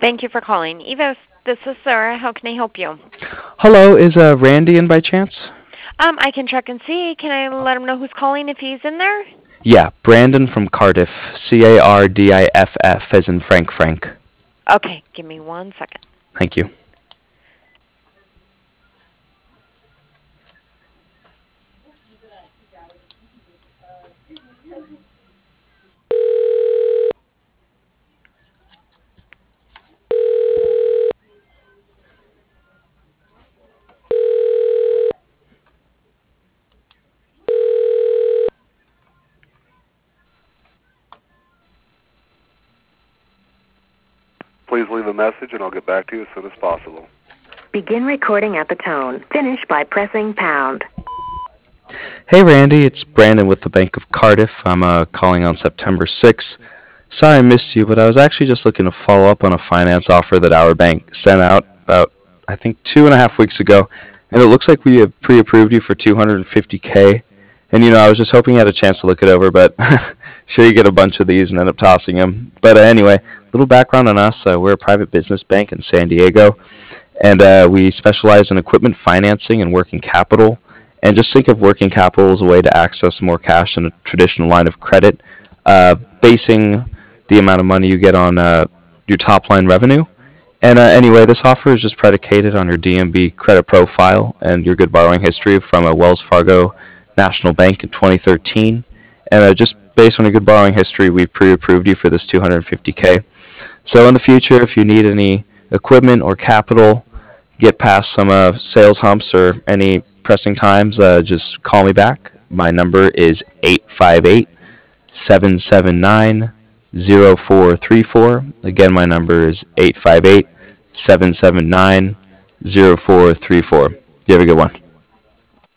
Thank you for calling. Evos, this is Sarah. How can I help you? Hello, is Randy in by chance? I can check and see. Can I let him know who's calling if he's in there? Yeah, Brandon from Cardiff. Cardiff, as in Frank. Okay, give me 1 second. Thank you. Please leave a message and I'll get back to you as soon as possible. Begin recording at the tone. Finish by pressing pound. Hey Randy, it's Brandon with the Bank of Cardiff. I'm calling on September 6th. Sorry I missed you, but I was actually just looking to follow up on a finance offer that our bank sent out about, I think, 2.5 weeks ago. And it looks like we have pre-approved you for 250K. And I was just hoping you had a chance to look it over, but sure you get a bunch of these and end up tossing them. But anyway, little background on us. We're a private business bank in San Diego, and we specialize in equipment financing and working capital. And just think of working capital as a way to access more cash than a traditional line of credit, basing the amount of money you get on your top line revenue. And anyway, this offer is just predicated on your DMB credit profile and your good borrowing history from a Wells Fargo National Bank in 2013. And just based on your good borrowing history, we've pre-approved you for this 250K. So in the future, if you need any equipment or capital, get past some sales humps or any pressing times, just call me back. My number is 858-779-0434. Again, my number is 858-779-0434. You have a good one.